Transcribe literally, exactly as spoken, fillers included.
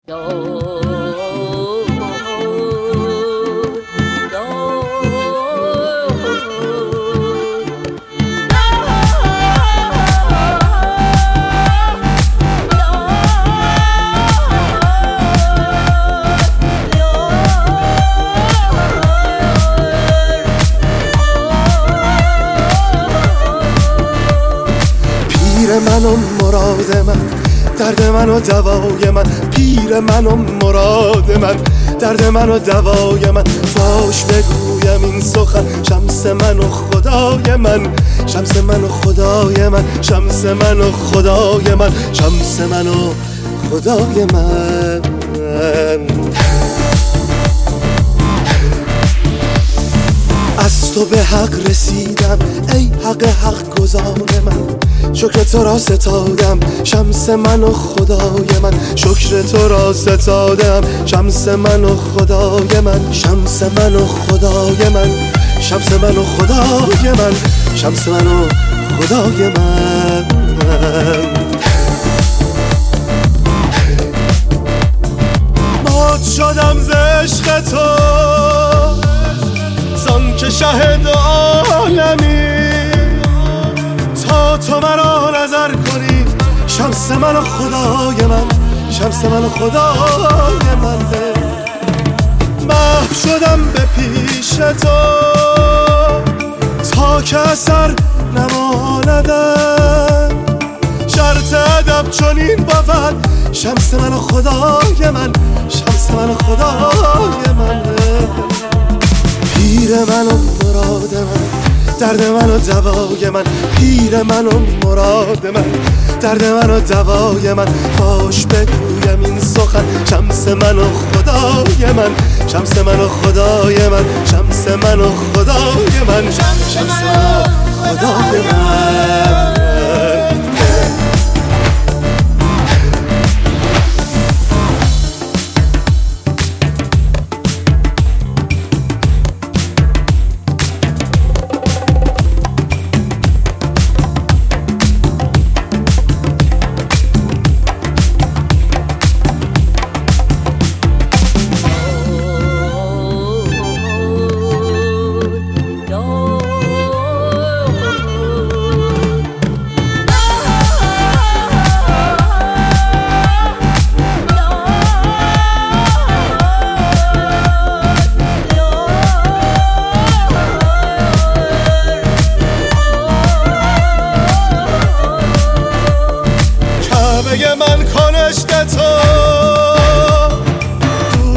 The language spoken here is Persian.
پیر من و مراد من، درد من و دوای من. پیر من و مراد من، درد من و دوای من. فاش بگویم این سخن، شمس من و خدای من. شمس من و خدای من، شمس من و خدای من، شمس من و خدای من. از تو به حق رسیدم ای حق حق گزار من. شکر تو را ستادم شمس من و خدای من. شکر تو را ستادم شمس من و خدای من. شمس من و خدای من، شمس من و خدای من، شمس من و خدای من. مات شدم ز عشق تو، زان که شهد عالمی. تا تو مرا نظر کنی شمس من و خدای من، شمس من و خدای من. محو شدم به پیش تو تا که اثر نماندم. شرط ادب چنین بود شمس من و خدای من، شمس من و خدای من. پیر من و مراد من، درد من و دوای من. پیر من و مراد من، درد من و دوای من. فاش بگویم این سخن، شمس من و خدای من. شمس من و خدای من، شمس من و خدای من، شمس من و خدای من.